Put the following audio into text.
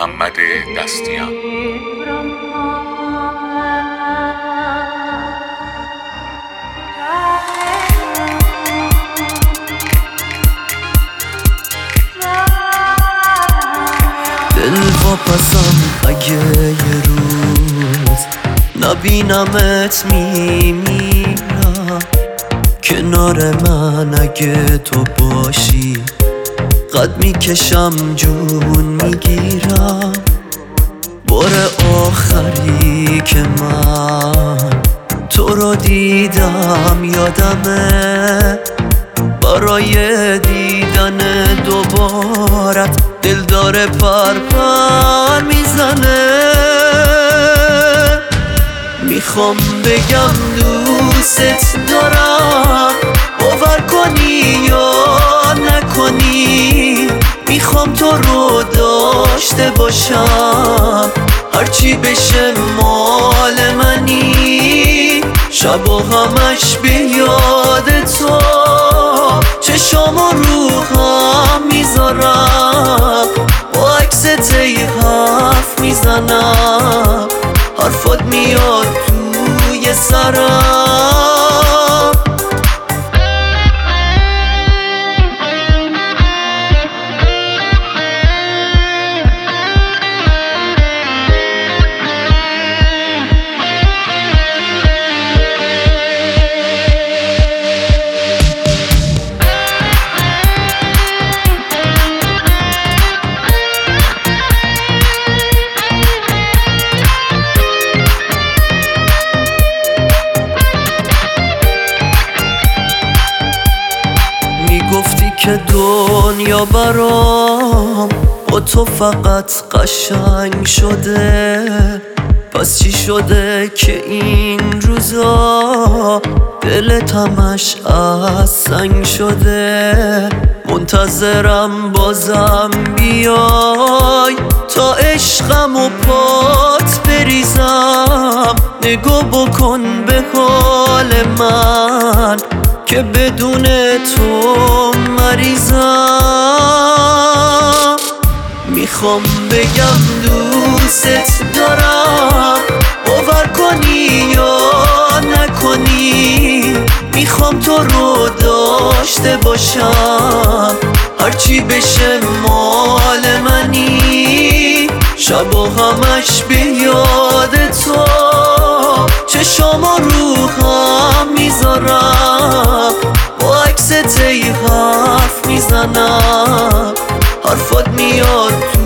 محمد دستیان. دلواپسم اگه یه روز نبینمت میمیرم، کنار من اگه تو باشی قد میکشم جون میگیرم. بار آخری که من تو رو دیدم یادمه، برای دیدن دوبارت دل داره پر میزنه. میخوام بگم دوست دارم، باور کنی یا نکنی، میخوام تو رو داشته باشم، هرچی بشه مال منی. شبا همش به یاد تو چشامو رو هم میذارم، با عکست حرف میزنم، حرفات میاد توی سرم. گفتی که دنیا برام با تو فقط قشنگ شده، پس چی شده که این روزا دلت همش از سنگ شده؟ منتظرم بازم بیای تا عشقم و پات بریزم، نگاه بکن به حال من که بدون تو مریضم. میخوام بگم دوست دارم، باور کنی یا نکنی، میخوام تو رو داشته باشم، هرچی بشه مال منی. شبا همش به یاد تو چشامو رو هم میذارم، با عکست حرف میزنم، حرفات میاد